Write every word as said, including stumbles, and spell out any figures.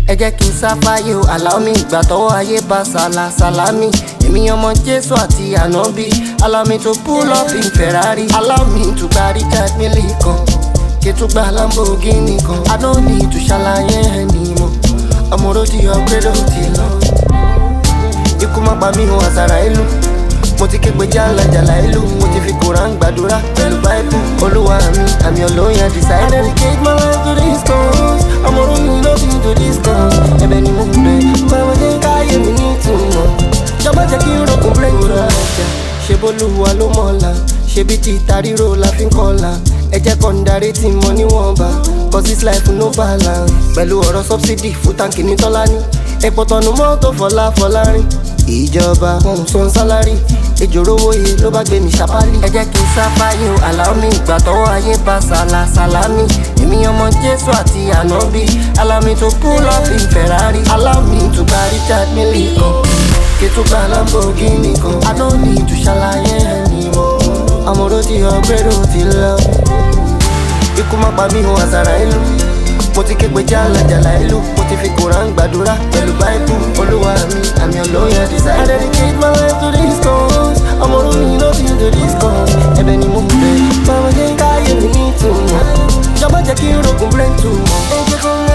ẹ jẹ́ kí n sáfáyé o allow me ìgbà tọ́wọ́ ayé bá sàlà sàlámì èmi ọmọ Jésù àti ànábì allow me to pull up in Ferrari allow me to gba Richard Mille kan kí tún gba Lamborghini kan I don't need to ṣàlàyé ẹni mọ́ ọmọ rodi ọ̀gbẹ́dọ̀ ti lọ ikú má pa mí hàn àsàrà ìlú mo ti ké pe jàlá jàlá ìlú mo ti fi Koran gbàdúrà pẹ̀lú Bible olúwa mi àmì olóyè disciple. I dedicate my life to this cause ọmọ orun mi ló fi to this cause ẹ̀bẹ̀ ni mo bẹ̀ báwo ṣe ń káyé mi ní ìtumọ̀ jọba jẹ́ kí n rògùn break ra ọjà ṣe bólúwa ló mọ̀ọ́la ṣe bí ti ìtaríro la fi ń kọ́la ẹ jẹ́ kọ́ ń darí tí mo níwọ̀nba cause this life no balance pẹ̀lú ọ̀rọ̀ subsidy fún táǹkì ní tọ́lá ní epo tọ̀nù mọ́tò fọlá fọlárin ìjọba wọn san sálárì ìjòrówó yìí ló bá gbé mi ṣàpálì. ẹ jẹ́ kí n sáfáyé o allow me ìgbà tọ́wọ́ ayé bá sàlà sàlámì èmi ọmọ Jésù àti ànábì allow me to pull up in Ferrari allow me to gba Richard Mille kan kí tún gba Lamborghini kan I don't need to ṣàlàyé ẹni mọ́ ọmọ rodi ọ̀gbẹ́dọ̀ ti lọ ikú má pa mí hàn àsàrà ìlú mo ti ké pe jàlá jàlá ìlú mo ti fi Koran gbàdúrà pẹ̀lú Bible olúwa mi àmì olóyè disciple. I dedicate my life to this cause ọmọ orun mi ló fi to this cause ẹ̀bẹ̀ ni mo bẹ̀ báwo ṣe ń káyé mi ní ìtumọ̀ jọba jẹ́ kí n rògùn brain tumor.